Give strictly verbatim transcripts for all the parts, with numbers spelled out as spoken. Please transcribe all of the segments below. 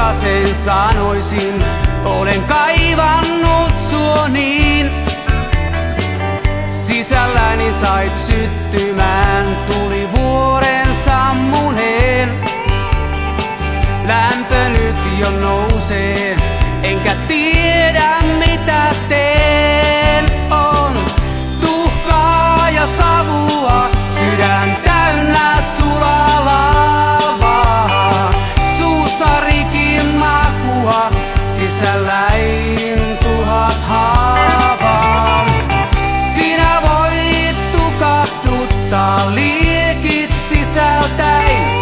rakasen sanoisin, olen kaivannut sua niin. Sisälläni sait syttymään, tuli vuoren sammuneen. Lämpö nyt jo nousee, enkä tiedä mitä teen. On tuhkaa ja savua, sydän täynnä sulaa lavaa. Suussa rikin makua, sisälläin tuhat haavaa. Sinä voit tukahduttaa liekit sisältäin.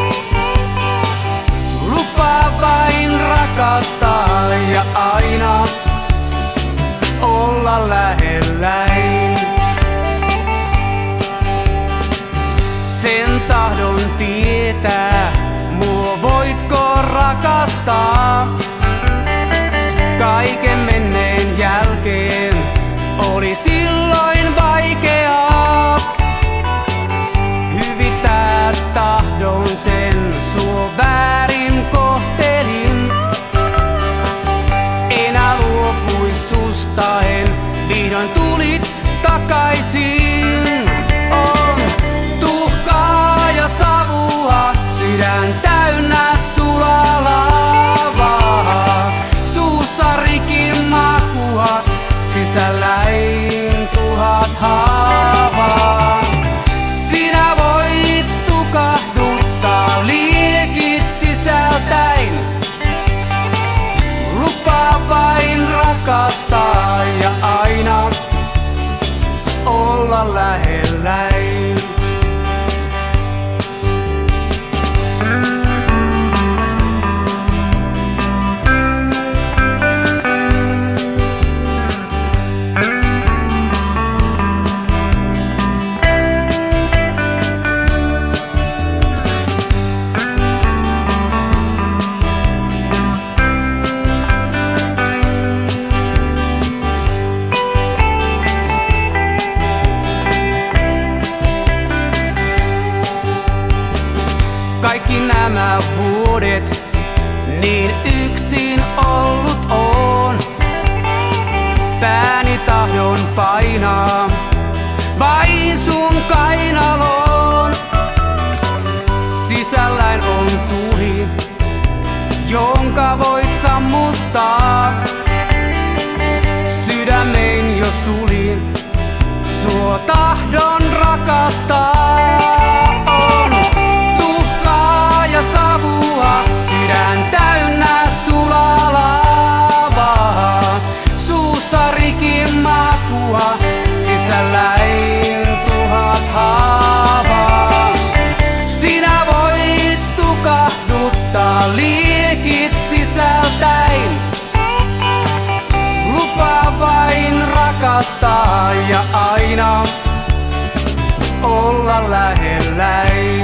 Lupaa vain rakastaa ja aina olla lähelläin. Sen tahdon tietää, mua voitko rakastaa. Kaiken menneen jälkeen oli silloin vaikeaa hyvittää tahdon sen sua väärin kohtelin. Enää luopuis susta en, vihdoin tulit takaisin. On tuhkaa ja savua, sydän täynnä sulaa lavaa. Suussa rikin makua, sisälläin tuhat haavaa. Sinä voit tukahduttaa liekit sisältäin. Lupaa vain rakastaa ja aina olla lähelläin. Kaikki nämä vuodet niin yksin ollut on. Pääni tahdon painaa vain sun kainaloon. Sisälläin on tuli, jonka voit sammuttaa. Sydämen jo sulin, sua tahdon rakastaa. On ja savua, sydän täynnä sulaa lavaa. Suussa rikin makua, sisälläin tuhat haavaa. Sinä voit tukahduttaa liekit sisältäin. Lupaa vain rakastaa ja aina olla lähelläin.